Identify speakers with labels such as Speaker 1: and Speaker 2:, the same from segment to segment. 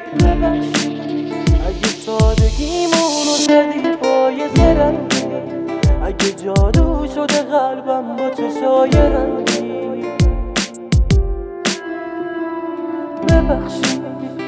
Speaker 1: ببخشید اگه سادگیمونو زدی پای زرنگی، اگه جادو شده قلبم با چشای رنگی. ببخشید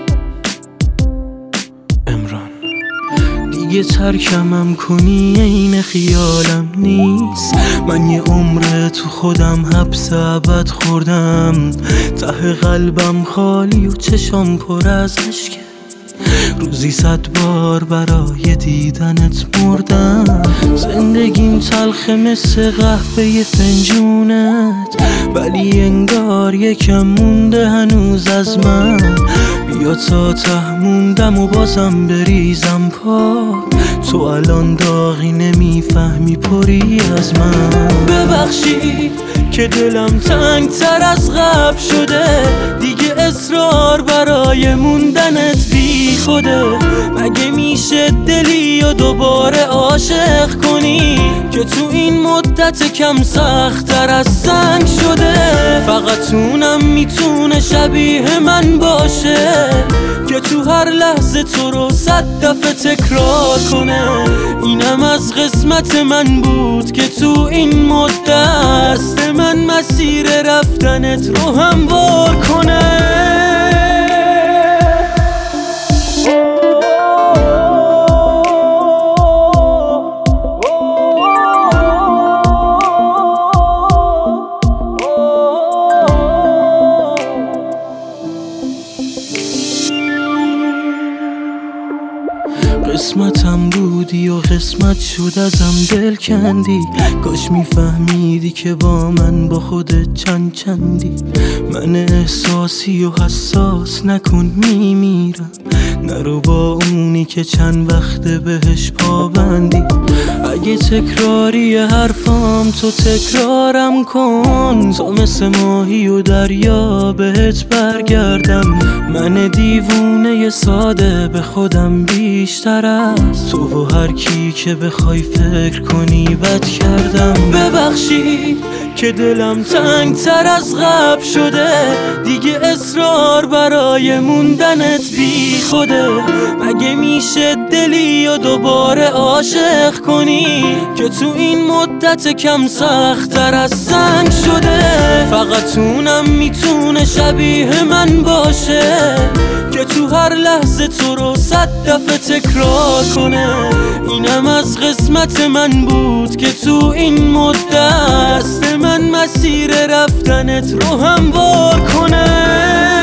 Speaker 1: دیگه ترکمم کنی این خیالم نیست. من یه عمر تو خودم حبس ابد خوردم، ته قلبم خالی و چشام پر از اشکه. روزی 100 بار برای دیدنت مردم. زندگیم تلخه مثل قهوه فنجونت، ولی انگار یکم مونده هنوز از من. بیا تا ته موندم و بازم بریزم پا، تو الان داغی نمیفهمی پری از من. ببخشید که دلم تنگ تر از قبل شده، دیگه اصرار برای موندنت بی خوده. مگه میشه دلی و دوباره عاشق کنی که تو این مدت کم سخت تر از سنگ شده؟ فقط اونم میتونه شبیه من باشه که تو هر لحظه تو رو 100 دفعه تکرار کنه. اینم از قسمت من بود که تو این مدت دست من مسیر رفتنت رو هموار کنه. قسمتم بودی و قسمت شد ازم دل کندی. کاش میفهمیدی که با من با خودت چندی. من احساسی و حساس نکن میمیرم، نرو با اونی که چند وقته بهش پابندی. اگه تکراری حرفام تو تکرارم کن، تا مثل ماهی و دریا بهت برگردم. من دیوونه ساده به خودم بیشتر از تو و هر کی که بخوای فکر کنی بد کردم. ببخشید که دلم تنگ تر از قبل شده، دیگه اصرار برای موندنت بی خوده. مگه میشه دلی و دوباره عاشق کنی که تو این مدت کم سخت تر از سنگ شده؟ فقط اونم میتونه شبیه من باشه که تو هر لحظه تو رو 100 دفعه تکرار کنه. اینم از قسمت من بود که تو این مدت دست من مسیر رفتنت رو هموار کنه.